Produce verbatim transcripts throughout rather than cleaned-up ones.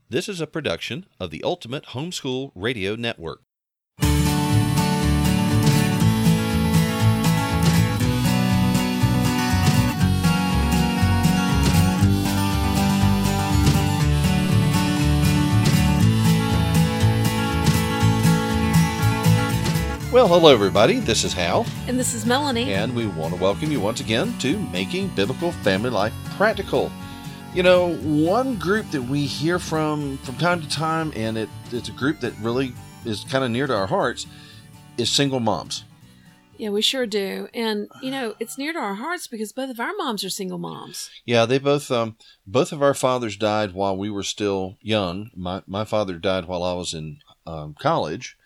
This is a production of the Ultimate Homeschool Radio Network. Well, hello everybody, this is Hal. And this is Melanie. And we want to welcome you once again to Making Biblical Family Life Practical. You know, one group that we hear from from time to time, and it, it's a group that really is kind of near to our hearts, is single moms. Yeah, we sure do. And, you know, it's near to our hearts because both of our moms are single moms. Yeah, they both, um, both of our fathers died while we were still young. My, my father died while I was in um, college.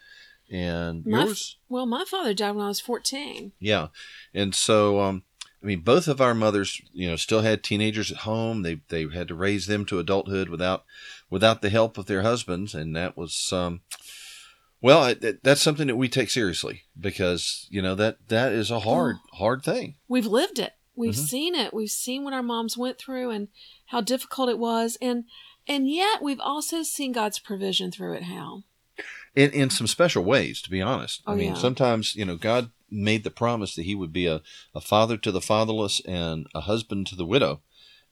And my, yours? Well, my father died when I was fourteen. Yeah. And so, um, I mean, both of our mothers, you know, still had teenagers at home. They they had to raise them to adulthood without without the help of their husbands. And that was, um, well, it, that's something that we take seriously because, you know, that that is a hard, oh, hard thing. We've lived it. We've Mm-hmm. seen it. We've seen what our moms went through and how difficult it was. And, and yet we've also seen God's provision through it, Hal. In, in some special ways, to be honest. Oh, I mean, yeah. sometimes, you know, God made the promise that he would be a, a father to the fatherless and a husband to the widow.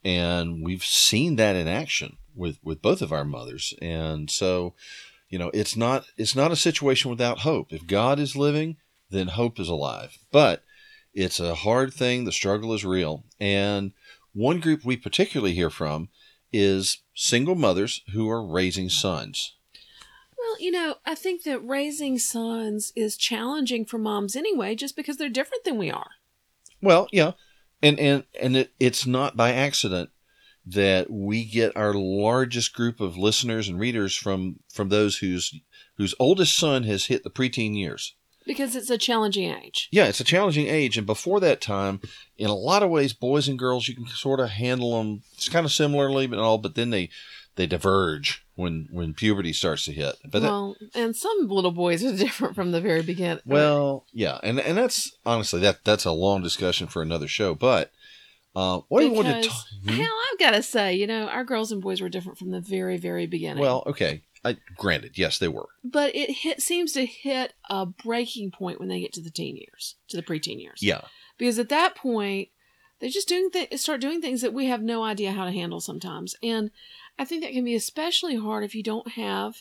And we've seen that in action with, with both of our mothers. And so, you know, it's not, it's not a situation without hope. If God is living, then hope is alive. But it's a hard thing. The struggle is real. And one group we particularly hear from is single mothers who are raising sons. Well, you know, I think that raising sons is challenging for moms anyway, just because they're different than we are. Well, yeah. And and, and it, it's not by accident that we get our largest group of listeners and readers from, from those whose whose oldest son has hit the preteen years. Because it's a challenging age. Yeah, it's a challenging age. And before that time, in a lot of ways, boys and girls, you can sort of handle them it's kind of similarly, but all, but then they, they diverge when, when puberty starts to hit. But well, that, and some little boys are different from the very beginning. Well, yeah. And, and that's, honestly, that, that's a long discussion for another show. But uh, what do you want to talk? Hmm? Hell, I've got to say, you know, our girls and boys were different from the very, very beginning. Well, okay. I, granted, yes, they were. But it hit, seems to hit a breaking point when they get to the teen years, to the preteen years. Yeah. Because at that point, they just doing th- start doing things that we have no idea how to handle sometimes. And I think that can be especially hard if you don't have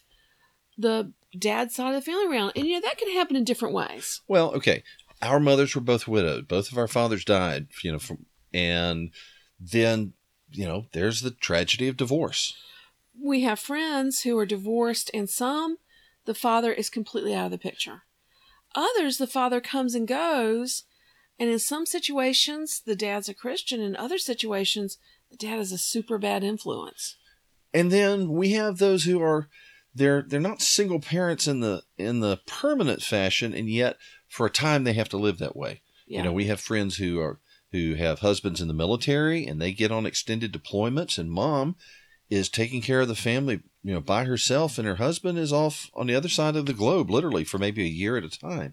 the dad side of the family around. And, you know, that can happen in different ways. Well, okay. Our mothers were both widowed. Both of our fathers died, you know, from, and then, you know, there's the tragedy of divorce. We have friends who are divorced, and some, the father is completely out of the picture. Others, the father comes and goes, and in some situations, the dad's a Christian. In other situations, the dad is a super bad influence. And then we have those who are, they're they're not single parents in the in the permanent fashion, and yet for a time they have to live that way. Yeah. You know, we have friends who are who have husbands in the military, and they get on extended deployments, and mom is taking care of the family, you know, by herself, and her husband is off on the other side of the globe, literally for maybe a year at a time.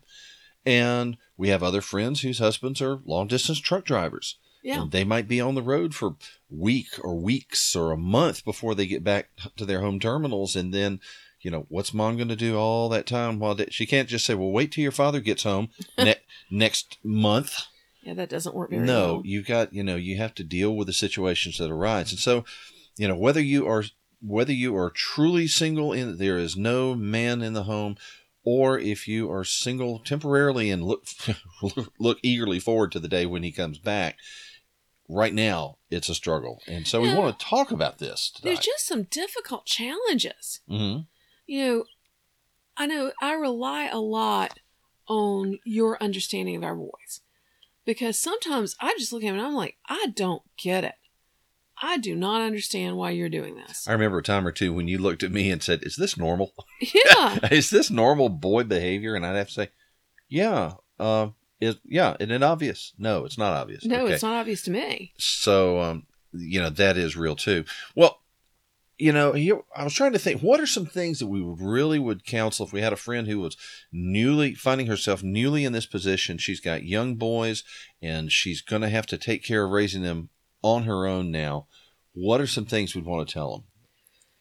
And we have other friends whose husbands are long-distance truck drivers. Yeah. And they might be on the road for a week or weeks or a month before they get back to their home terminals. And then, you know, what's mom going to do all that time? While they, she can't just say, well, wait till your father gets home ne- next month. Yeah, that doesn't work very no, well. No, you've got, you know, you have to deal with the situations that arise. And so, you know, whether you are whether you are truly single and there is no man in the home, or if you are single temporarily and look look eagerly forward to the day when he comes back, right now it's a struggle. And so yeah. we want to talk about this tonight. There's just some difficult challenges. Mm-hmm. You know, I know I rely a lot on your understanding of our boys, because sometimes I just look at him and I'm like, I don't get it. I do not understand why you're doing this. I remember a time or two when you looked at me and said, is this normal? Yeah. Is this normal boy behavior? And I'd have to say, yeah, uh, is, yeah. Isn't it obvious? No, it's not obvious. No, okay. It's not obvious to me. So, um, you know, that is real too. Well, you know, here, I was trying to think, what are some things that we would really would counsel if we had a friend who was newly finding herself newly in this position? She's got young boys and she's going to have to take care of raising them on her own now. What are some things we'd want to tell them? Well,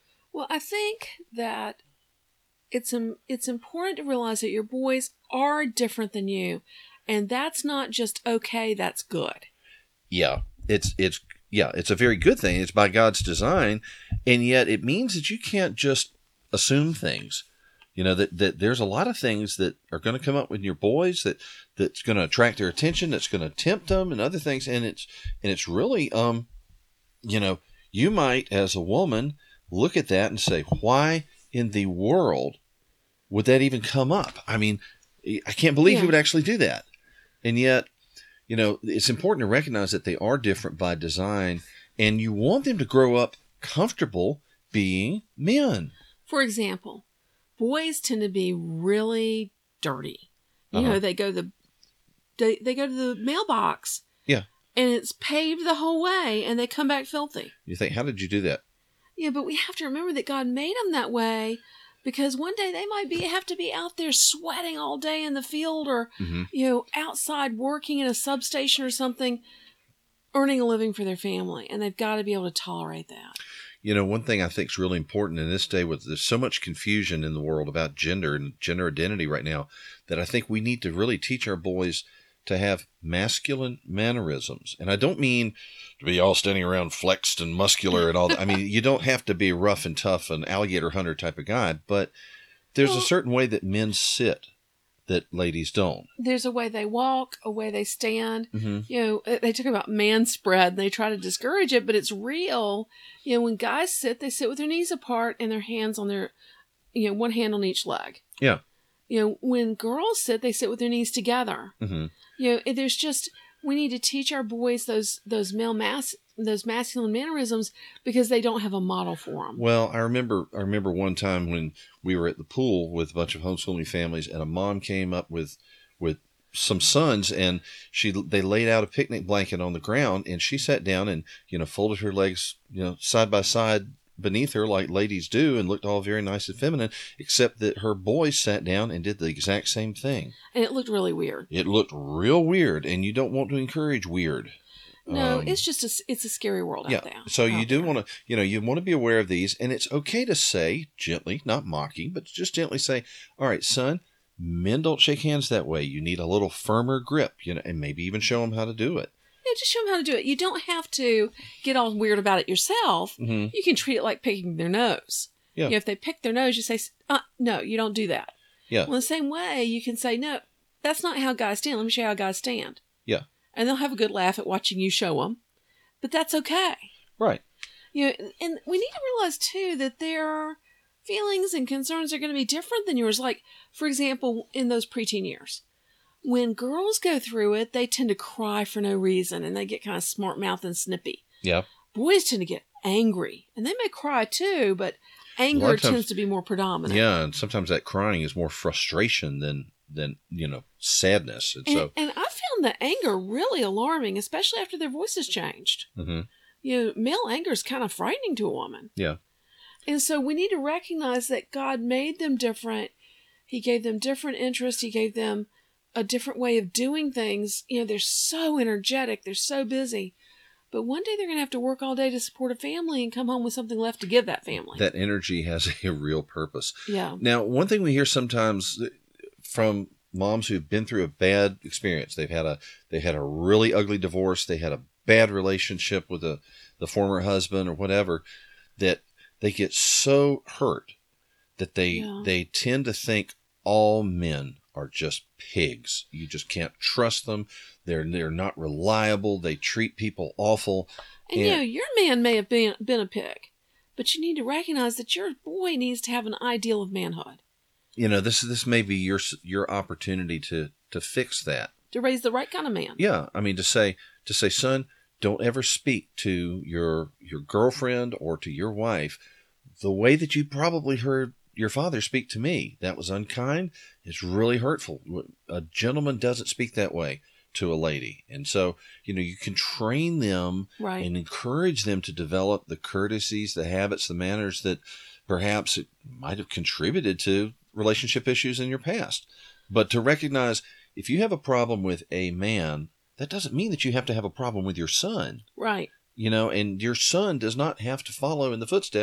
Well, I think that it's um, it's important to realize that your boys are different than you, and that's not just okay, that's good. Yeah, it's it's yeah, it's a very good thing. It's by God's design, and yet it means that you can't just assume things. You know, that, that there's a lot of things that are going to come up with your boys that that's going to attract their attention, that's going to tempt them, and other things. And it's and it's really, um, you know, you might as a woman look at that and say, why in the world would that even come up? I mean, I can't believe Yeah. he would actually do that. And yet, you know, it's important to recognize that they are different by design, and you want them to grow up comfortable being men. For example, boys tend to be really dirty. You Uh-huh. know, they go to the they, they go to the mailbox. Yeah. And it's paved the whole way, and they come back filthy. You think, how did you do that? Yeah, but we have to remember that God made them that way, because one day they might be have to be out there sweating all day in the field, or Mm-hmm. you know, outside working in a substation or something, earning a living for their family, and they've got to be able to tolerate that. You know, one thing I think is really important in this day, with there's so much confusion in the world about gender and gender identity right now, that I think we need to really teach our boys to have masculine mannerisms. And I don't mean to be all standing around flexed and muscular and all that. I mean, you don't have to be rough and tough, an alligator hunter type of guy, but there's Well- a certain way that men sit that ladies don't. There's a way they walk, a way they stand. Mm-hmm. You know, they talk about man spread, and they try to discourage it, but it's real. You know, when guys sit, they sit with their knees apart and their hands on their, you know, one hand on each leg. Yeah. You know, when girls sit, they sit with their knees together. Mm-hmm. You know, there's just, we need to teach our boys those those male mass those masculine mannerisms, because they don't have a model for them. Well, I remember I remember one time when we were at the pool with a bunch of homeschooling families, and a mom came up with with some sons, and she they laid out a picnic blanket on the ground, and she sat down and, you know, folded her legs, you know, side by side beneath her like ladies do, and looked all very nice and feminine, except that her boys sat down and did the exact same thing. And it looked really weird. It looked real weird, and you don't want to encourage weird. No, Um, it's just a, it's a scary world Yeah. out there. So you out do there. want to, you know, you want to be aware of these, and it's okay to say gently, not mocking, but just gently say, all right, son, men don't shake hands that way. You need a little firmer grip, you know, and maybe even show them how to do it. Yeah, just show them how to do it. You don't have to get all weird about it yourself. Mm-hmm. You can treat it like picking their nose. Yeah. You know, if they pick their nose, you say, uh, no, you don't do that. Yeah. Well, the same way, you can say, no, that's not how guys stand. Let me show you how guys stand. Yeah. And they'll have a good laugh at watching you show them. But that's okay. Right. You know, and we need to realize, too, that their feelings and concerns are going to be different than yours. Like, for example, in those preteen years. When girls go through it, they tend to cry for no reason, and they get kind of smart mouthed and snippy. Yeah. Boys tend to get angry, and they may cry too, but A lot anger of times- tends to be more predominant. Yeah. And sometimes that crying is more frustration than, than you know, sadness. And And, so, and I found the anger really alarming, especially after their voices changed. mm-hmm. You know, male anger is kind of frightening to a woman. Yeah. And so we need to recognize that God made them different. He gave them different interests. He gave them a different way of doing things. You know, they're so energetic. They're so busy. But one day they're going to have to work all day to support a family and come home with something left to give that family. That energy has a real purpose. yeah. Now, one thing we hear sometimes from moms who've been through a bad experience, they've had a they had a really ugly divorce, they had a bad relationship with a, the former husband or whatever, that they get so hurt that they Yeah. they tend to think all men are just pigs. You just can't trust them. They're they're not reliable. They treat people awful. And, you know, your man may have been, been a pig, but you need to recognize that your boy needs to have an ideal of manhood, You know, this this may be your your opportunity to to fix that. to raise the right kind of man. Yeah, I mean to say to say, son, don't ever speak to your your girlfriend or to your wife the way that you probably heard your father speak to me. That was unkind. It's really hurtful. A gentleman doesn't speak that way to a lady. And so, you know, you can train them Right. and encourage them to develop the courtesies, the habits, the manners that perhaps it might have contributed to relationship issues in your past. But to recognize, if you have a problem with a man, that doesn't mean that you have to have a problem with your son. Right. You know, and your son does not have to follow in the footsteps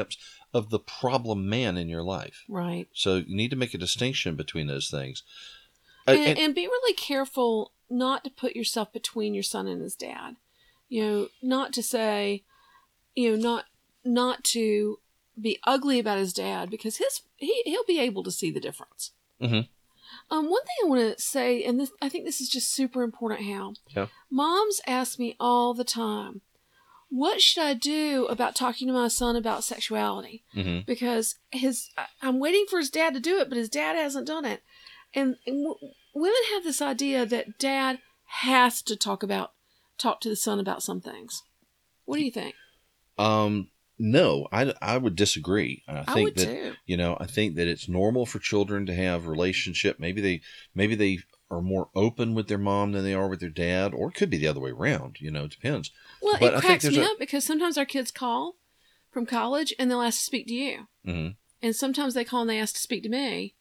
of the problem man in your life. Right. So you need to make a distinction between those things. And, Uh, and- and be really careful not to put yourself between your son and his dad. You know, not to say, you know, not not to be ugly about his dad, because his he he'll be able to see the difference. Mhm. Um, one thing I want to say, and this I think this is just super important, Hal. Yeah. Moms ask me all the time, what should I do about talking to my son about sexuality? Mhm. Because his I- I'm waiting for his dad to do it, but his dad hasn't done it. And, and w- women have this idea that dad has to talk about talk to the son about some things. What do you think? Um, no, I, I would disagree. I I think would that, too. you know, I think that it's normal for children to have relationship. Maybe they, maybe they are more open with their mom than they are with their dad, or it could be the other way around. You know, it depends. Well, But I it think cracks there's me a- up because sometimes our kids call from college and they'll ask to speak to you. Mhm. And sometimes they call and they ask to speak to me.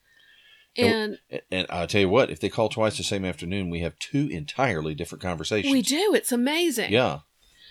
And- And And I'll tell you what, if they call twice the same afternoon, we have two entirely different conversations. we do. It's amazing. Yeah.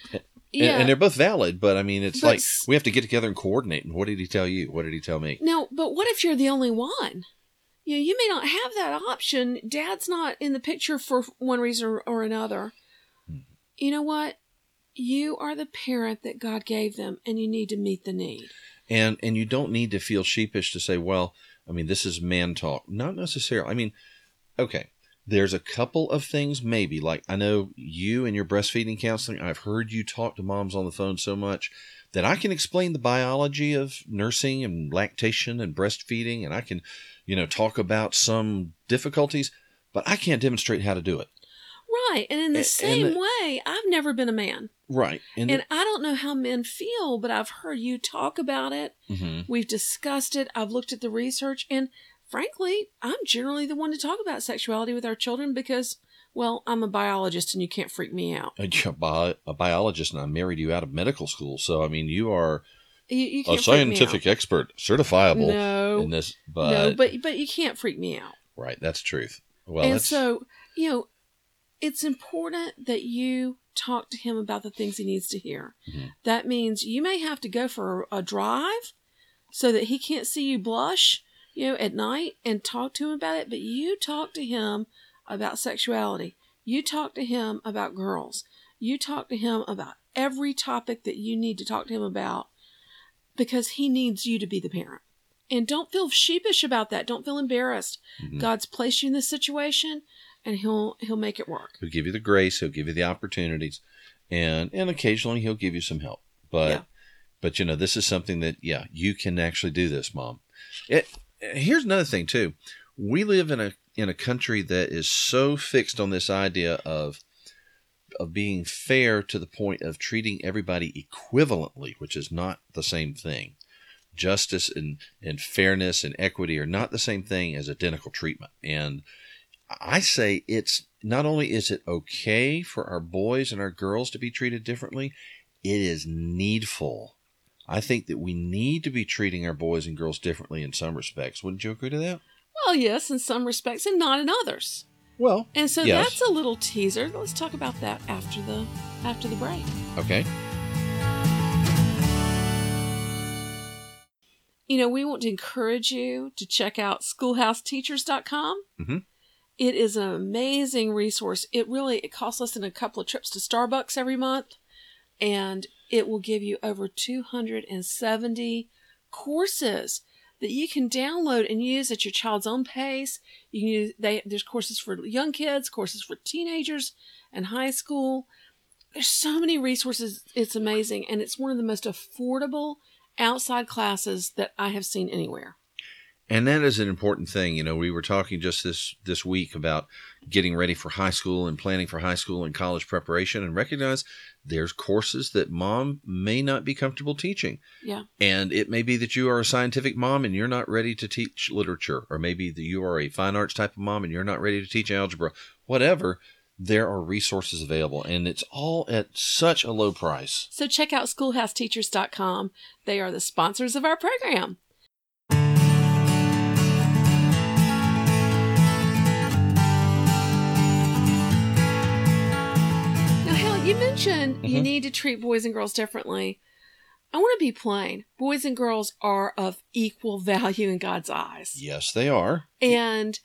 Yeah. And, and they're both valid, but I mean, it's But like s- we have to get together and coordinate. And what did he tell you? What did he tell me? Now, but what if you're the only one? You know, you may not have that option. Dad's not in the picture for one reason or, or another. Hmm. You know what? You are the parent that God gave them, and you need to meet the need. And and you don't need to feel sheepish to say, well, I mean, this is man talk. Not necessarily. I mean, okay, there's a couple of things maybe. Like I know you and your breastfeeding counseling, I've heard you talk to moms on the phone so much that I can explain the biology of nursing and lactation and breastfeeding, and I can, you know, talk about some difficulties, but I can't demonstrate how to do it. Right. And in the A- and same the- way, I've never been a man. Right. And, And I don't know how men feel, but I've heard you talk about it. Mhm. We've discussed it. I've looked at the research. And frankly, I'm generally the one to talk about sexuality with our children because, well, I'm a biologist and you can't freak me out. you're a, bi- a biologist, and I married you out of medical school. So, I mean, you are You, you a can't freak me out. scientific expert, certifiable No. in this. But, no, but but you can't freak me out. right, that's truth. Well, and that's, so, you know, it's important that you talk to him about the things he needs to hear. Mhm. That means you may have to go for a drive so that he can't see you blush, you know, at night and talk to him about it. But you talk to him about sexuality. You talk to him about girls. You talk to him about every topic that you need to talk to him about because he needs you to be the parent. And don't feel sheepish about that. Don't feel embarrassed. Mhm. God's placed you in this situation and he'll he'll make it work. he'll give you the grace, he'll give you the opportunities, and and occasionally he'll give you some help. But Yeah. but you know, this is something that yeah, you can actually do this, Mom. It, here's another thing too. We live in a in a country that is so fixed on this idea of of being fair to the point of treating everybody equivalently, which is not the same thing. Justice and, and fairness and equity are not the same thing as identical treatment. And I say it's not only is it okay for our boys and our girls to be treated differently, it is needful. I think that we need to be treating our boys and girls differently in some respects. Wouldn't you agree to that? Well, yes, in some respects and not in others. Well, And so yes. that's a little teaser. Let's talk about that after the after the break. Okay. You know, we want to encourage you to check out schoolhouse teachers dot com. Mhm. It is an amazing resource. It really it costs less than a couple of trips to Starbucks every month, and it will give you over two hundred seventy courses that you can download and use at your child's own pace. You can use they there's courses for young kids, courses for teenagers and high school. There's so many resources. It's amazing, and it's one of the most affordable outside classes that I have seen anywhere. And that is an important thing. You know, we were talking just this, this week about getting ready for high school and planning for high school and college preparation, and recognize there's courses that mom may not be comfortable teaching. Yeah. And it may be that you are a scientific mom and you're not ready to teach literature, or maybe that you are a fine arts type of mom and you're not ready to teach algebra. Whatever, there are resources available, and it's all at such a low price. So check out schoolhouse teachers dot com. They are the sponsors of our program. Now, Hal, you mentioned you Mhm. need to treat boys and girls differently. I want to be plain. Boys and girls are of equal value in God's eyes. Yes, they are. And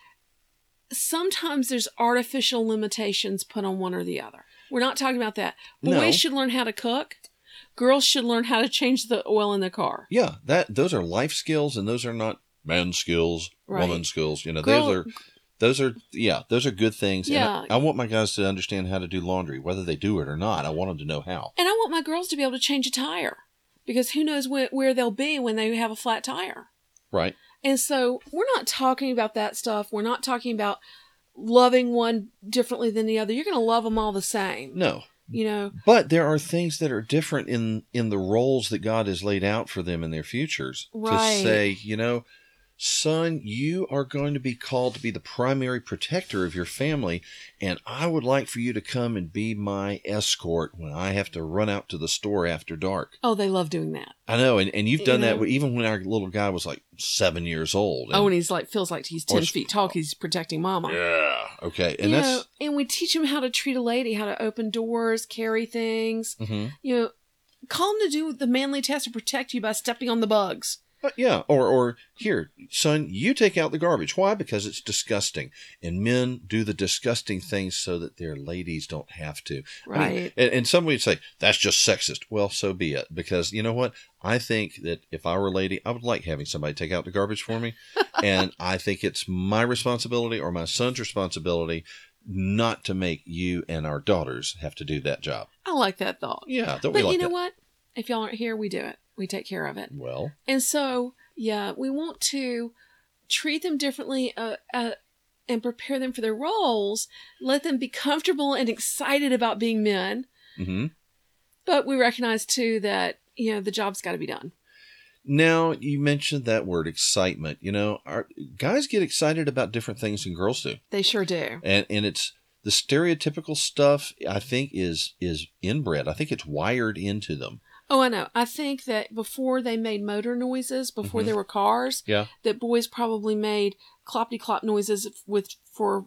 sometimes there's artificial limitations put on one or the other. We're not talking about that. Boys No. should learn how to cook. Girls should learn how to change the oil in the car. Yeah, that those are life skills, and those are not man skills, Right. woman skills. You know, Girl- those are those are yeah, those are good things. Yeah. And I, I want my guys to understand how to do laundry, whether they do it or not. I want them to know how. And I want my girls to be able to change a tire, because who knows where, where they'll be when they have a flat tire. Right. And so we're not talking about that stuff. We're not talking about loving one differently than the other. You're going to love them all the same. No. You know, But there are things that are different in in the roles that God has laid out for them in their futures. Right. To say, you know, son, you are going to be called to be the primary protector of your family, and I would like for you to come and be my escort when I have to run out to the store after dark. oh, they love doing that. I know, and, and you've done You that know? with- even when our little guy was like seven years old. And, Oh, and he's like, feels like he's ten Or- feet tall. 'Cause he's protecting mama. yeah, okay, and you that's know, and we teach them how to treat a lady, how to open doors, carry things. mhm. You know, call them to do the manly test to protect you by stepping on the bugs. But yeah, or or here, son, you take out the garbage. Why? Because it's disgusting, and men do the disgusting things so that their ladies don't have to. I mean, Right. and, and somebody would say that's just sexist. Well, so be it. Because you know what? I think that if I were a lady, I would like having somebody take out the garbage for me, and I think it's my responsibility or my son's responsibility not to make you and our daughters have to do that job. I like that thought. Yeah, don't we But like you know that? what? If y'all aren't here, we do it. We take care of it. Well, And so, yeah, we want to treat them differently uh, uh, and prepare them for their roles, let them be comfortable and excited about being men. hmm But we recognize, too, that, you know, the job's got to be done. Now, you mentioned that word excitement. You know, our guys get excited about different things than girls do. They sure do. And and it's the stereotypical stuff, I think, is is inbred. I think it's wired into them. Oh, I know. I think that before they made motor noises, before Mhm. there were cars, Yeah. that boys probably made cloppity-clop noises with for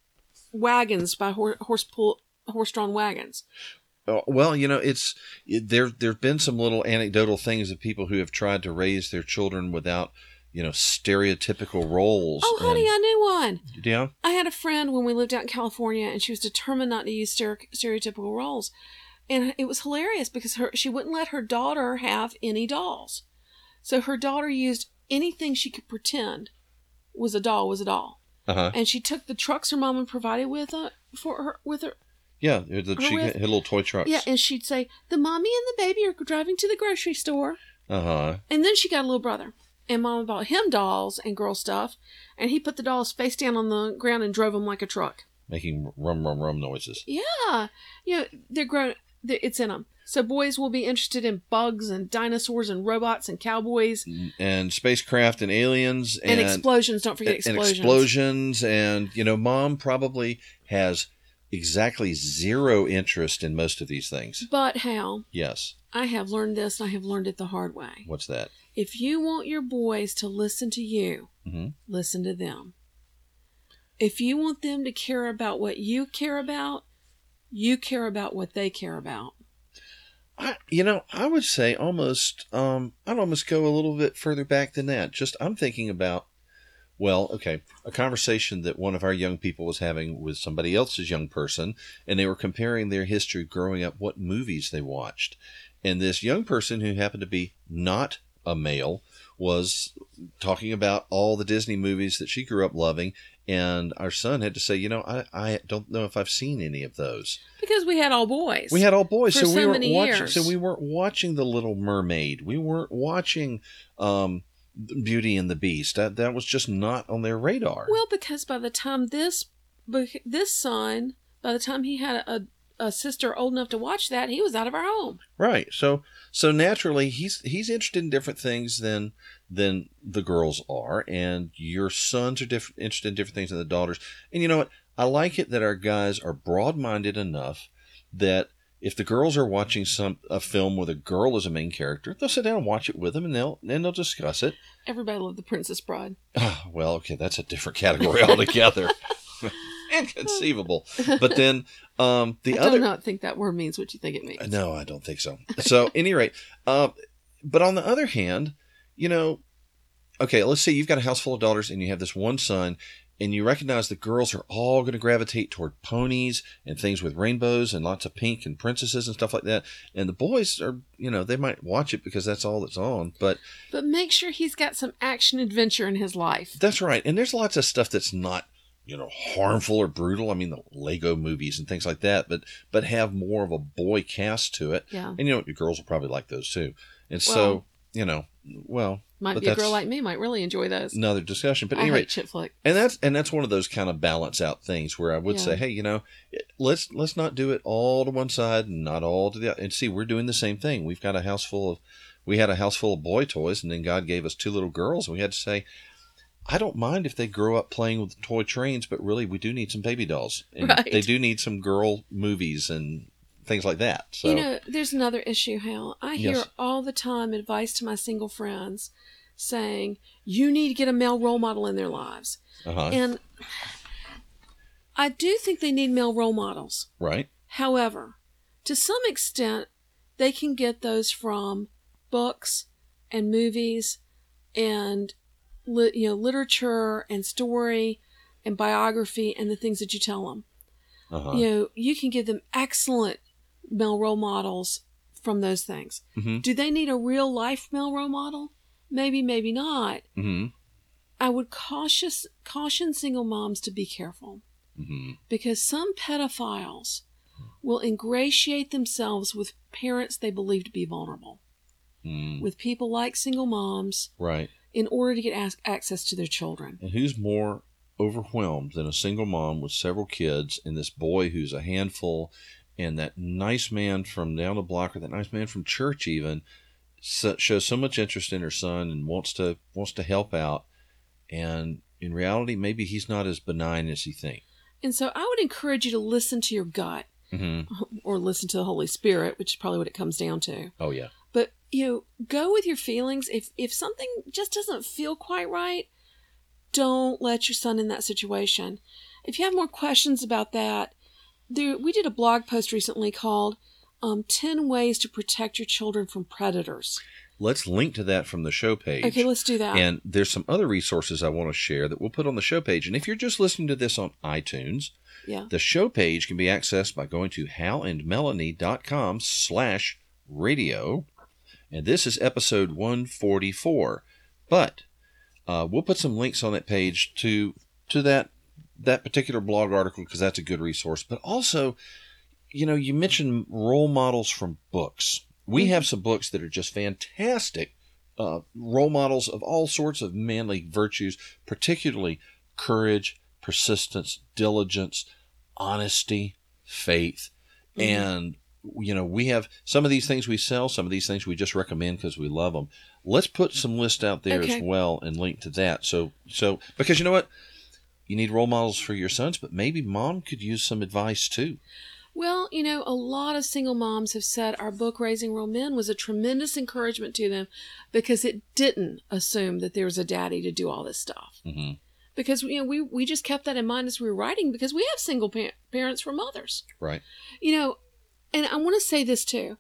wagons by hor- horse pull horse-drawn wagons. Uh, Well, you know, it's it, there. There've been some little anecdotal things of people who have tried to raise their children without, you know, stereotypical roles. Oh, honey, I knew one. and, yeah, I had a friend when we lived out in California, and she was determined not to use stere- stereotypical roles. And it was hilarious because her she wouldn't let her daughter have any dolls. So her daughter used anything she could pretend was a doll was a doll. uh huh, And she took the trucks her mom had provided with uh, for her with her. yeah. The, the, she with- had little toy trucks. Yeah, and she'd say, "The mommy and the baby are driving to the grocery store." Uh huh. And then she got a little brother. And Mama bought him dolls and girl stuff. And he put the dolls face down on the ground and drove them like a truck. Making rum rum rum noises. Yeah. You know, they're grown. They're, it's in them. So boys will be interested in bugs and dinosaurs and robots and cowboys. And spacecraft and aliens And, and, explosions. Don't forget and explosions. explosions. And, you know, mom probably has exactly zero interest in most of these things. But Hal, Yes. I have learned this and I have learned it the hard way. What's that? If you want your boys to listen to you, hmm listen to them. If you want them to care about what you care about, you care about what they care about. I, you know, I would say almost, um, I'd almost go a little bit further back than that. Just, I'm thinking about, well, okay, a conversation that one of our young people was having with somebody else's young person, and they were comparing their history growing up, what movies they watched. And this young person who happened to be not a male was talking about all the Disney movies that she grew up loving. And our son had to say, you know, I, I don't know if I've seen any of those. Because we had all boys. We had all boys, For so we so weren't many watching. years. So we weren't watching The Little Mermaid. We weren't watching um, Beauty and the Beast. That that was just not on their radar. Well, because by the time this this son, by the time he had a, a sister old enough to watch that, he was out of our home. Right. So so naturally, he's he's interested in different things than than the girls are, and your sons are different, interested in different things than the daughters. And you know what? I like it that our guys are broad-minded enough that if the girls are watching some a film with a girl as a main character, they'll sit down and watch it with them, and they'll and they'll discuss it. Everybody loved The Princess Bride. Ah, well, okay, that's a different category altogether. Inconceivable. But then um, the I other. do not think that word means what you think it means. No, I don't think so. So, at any rate, uh, but on the other hand, you know, okay, let's say you've got a house full of daughters and you have this one son, and you recognize the girls are all going to gravitate toward ponies and things with rainbows and lots of pink and princesses and stuff like that. And the boys are, you know, they might watch it because that's all that's on. But But make sure he's got some action adventure in his life. that's right. And there's lots of stuff that's not, you know, harmful or brutal. I mean, the Lego movies and things like that, but but have more of a boy cast to it. Yeah. And, you know, your girls will probably like those too. And Well, so, you know, well. Might but be a girl that's like me might really enjoy those. another discussion. But I anyway, hate chick flick. and that's and that's one of those kind of balance out things where I would Yeah. say, hey, you know, let's let's not do it all to one side and not all to the other. And see, we're doing the same thing. We've got a house full of, we had a house full of boy toys, and then God gave us two little girls, and we had to say, I don't mind if they grow up playing with toy trains, but really we do need some baby dolls, and Right. they do need some girl movies and things like that. So You know, there's another issue, Hal. I hear Yes. all the time advice to my single friends saying, you need to get a male role model in their lives. uh-huh. And I do think they need male role models. right, However, to some extent, they can get those from books and movies and li- you know literature and story and biography and the things that you tell them. uh-huh. You know, you can give them excellent male role models from those things. Mm-hmm. Do they need a real life male role model? Maybe, maybe not. Mm-hmm. I would cautious caution single moms to be careful Mm-hmm. because some pedophiles will ingratiate themselves with parents they believe to be vulnerable, Mm. with people like single moms, Right. in order to get ac- access to their children. And who's more overwhelmed than a single mom with several kids and this boy who's a handful, and that nice man from down the block or that nice man from church even so, shows so much interest in her son and wants to wants to help out, and in reality maybe he's not as benign as he thinks. And so I would encourage you to listen to your gut Mm-hmm. or listen to the Holy Spirit, which is probably what it comes down to. Oh yeah. But, you know, go with your feelings. If if something just doesn't feel quite right, don't let your son in that situation. If you have more questions about that, there, we did a blog post recently called um, ten Ways to Protect Your Children from Predators. Let's link to that from the show page. Okay, let's do that. And there's some other resources I want to share that we'll put on the show page. And if you're just listening to this on iTunes, Yeah. the show page can be accessed by going to halandmelanie.com slash radio. And this is episode one forty-four. But uh, we'll put some links on that page to to that that particular blog article because that's a good resource. But also, you know, you mentioned role models from books. We have some books that are just fantastic uh, role models of all sorts of manly virtues, particularly courage, persistence, diligence, honesty, faith. Mhm. And, you know, we have some of these things we sell, some of these things we just recommend because we love them. Let's put some lists out there Okay. as well and link to that. So, so because you know what? You need role models for your sons, but maybe mom could use some advice too. Well, you know, a lot of single moms have said our book, Raising Real Men, was a tremendous encouragement to them because it didn't assume that there was a daddy to do all this stuff. Mm-hmm. Because, you know, we, we just kept that in mind as we were writing because we have single pa- parents from mothers. Right. You know, and I want to say this too.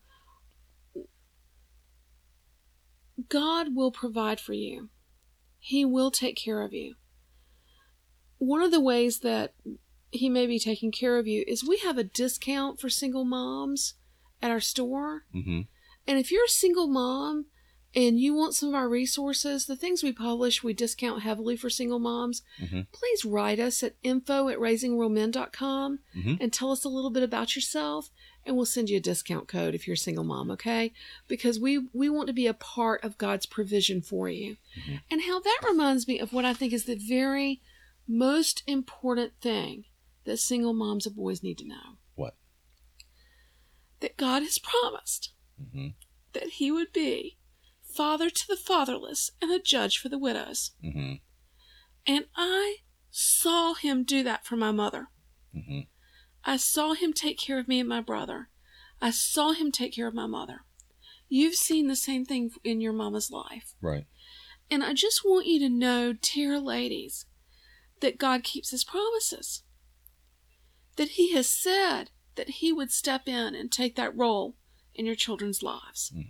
God will provide for you. He will take care of you. One of the ways that he may be taking care of you is we have a discount for single moms at our store. Mm-hmm. And if you're a single mom and you want some of our resources, the things we publish, we discount heavily for single moms. Mm-hmm. Please write us at info at raising real men dot com Mm-hmm. and tell us a little bit about yourself, and we'll send you a discount code if you're a single mom, okay? Because we, we want to be a part of God's provision for you. Mm-hmm. And how that reminds me of what I think is the very most important thing that single moms of boys need to know. What? That God has promised Mm-hmm. that he would be father to the fatherless and a judge for the widows. Mm-hmm. And I saw him do that for my mother. Mm-hmm. I saw him take care of me and my brother. I saw him take care of my mother. You've seen the same thing in your mama's life. Right. And I just want you to know, dear ladies, that God keeps his promises. That he has said that he would step in and take that role in your children's lives. Mm-hmm.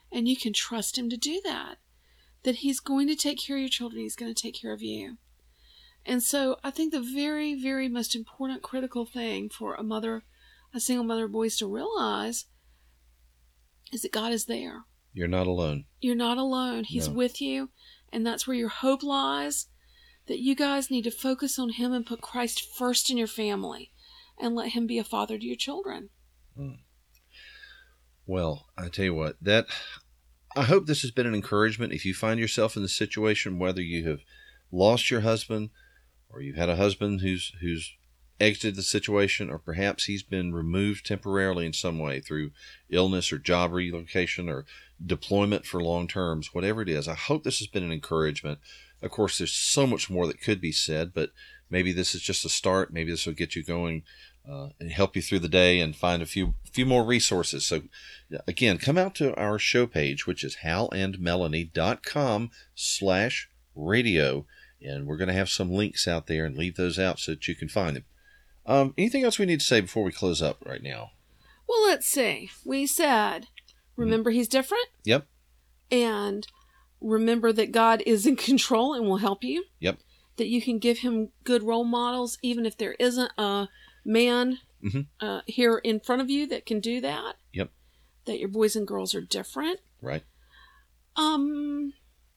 And you can trust him to do that. That he's going to take care of your children. He's going to take care of you. And so I think the very, very most important, critical thing for a mother, a single mother of boys to realize is that God is there. You're not alone. You're not alone. He's No. with you. And that's where your hope lies. That you guys need to focus on him and put Christ first in your family. And let him be a father to your children. Mm. Well, I tell you what, that I hope this has been an encouragement. If you find yourself in the situation, whether you have lost your husband, or you've had a husband who's who's exited the situation, or perhaps he's been removed temporarily in some way through illness or job relocation or deployment for long terms, whatever it is, I hope this has been an encouragement. Of course, there's so much more that could be said, but maybe this is just a start. Maybe this will get you going uh, and help you through the day and find a few few more resources. So, again, come out to our show page, which is halandmelanie.com slash radio. And we're going to have some links out there and leave those out so that you can find them. Um, anything else we need to say before we close up right now? Well, let's see. We said, remember he's different. Yep. And remember that God is in control and will help you. Yep. That you can give him good role models, even if there isn't a man mm-hmm. uh, here in front of you that can do that. Yep. That your boys and girls are different. Right. Um...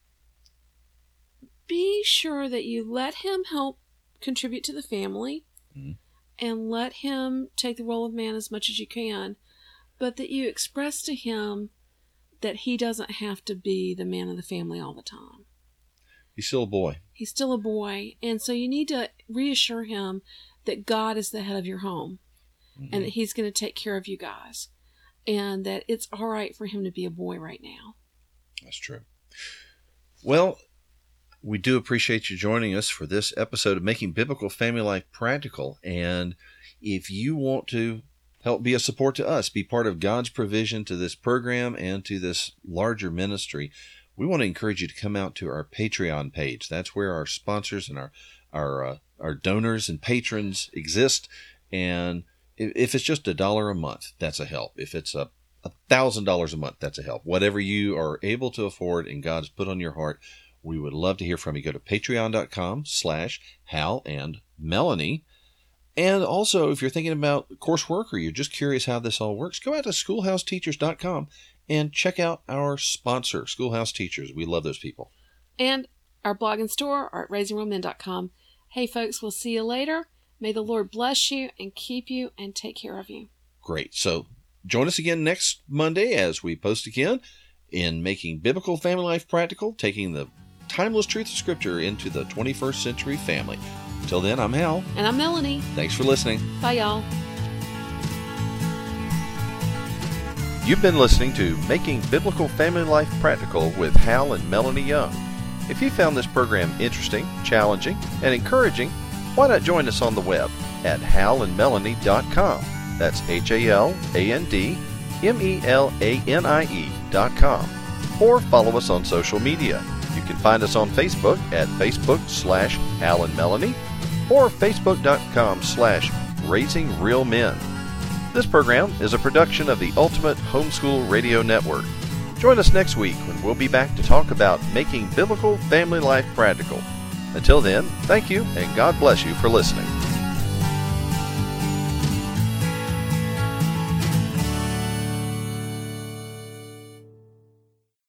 Be sure that you let him help contribute to the family mm-hmm. and let him take the role of man as much as you can, but that you express to him that he doesn't have to be the man of the family all the time. He's still a boy. He's still a boy, and so you need to reassure him that God is the head of your home mm-hmm. and that he's going to take care of you guys and that it's all right for him to be a boy right now. That's true. Well, we do appreciate you joining us for this episode of Making Biblical Family Life Practical. And if you want to help be a support to us, be part of God's provision to this program and to this larger ministry, we want to encourage you to come out to our Patreon page. That's where our sponsors and our our uh, our donors and patrons exist. And if, if it's just a dollar a month, that's a help. If it's a a thousand dollars a month, that's a help. Whatever you are able to afford and God's put on your heart, we would love to hear from you. Go to patreon.com slash Hal and Melanie. And also, if you're thinking about coursework or you're just curious how this all works, go out to schoolhouse teachers dot com and check out our sponsor, Schoolhouse Teachers. We love those people. And our blog and store are at raising real men dot com. Hey, folks, we'll see you later. May the Lord bless you and keep you and take care of you. Great. So join us again next Monday as we post again in Making Biblical Family Life Practical, taking the timeless truth of Scripture into the twenty-first century family. Until then, I'm Hal. And I'm Melanie. Thanks for listening. Bye, y'all. You've been listening to Making Biblical Family Life Practical with Hal and Melanie Young. If you found this program interesting, challenging, and encouraging, why not join us on the web at hal and melanie dot com. That's H A L A N D M E L A N I E dot com. Or follow us on social media. You can find us on Facebook at Facebook slash Hal and Melanie or Facebook.com slash Raising Real Men. This program is a production of the Ultimate Homeschool Radio Network. Join us next week when we'll be back to talk about making biblical family life practical. Until then, thank you and God bless you for listening.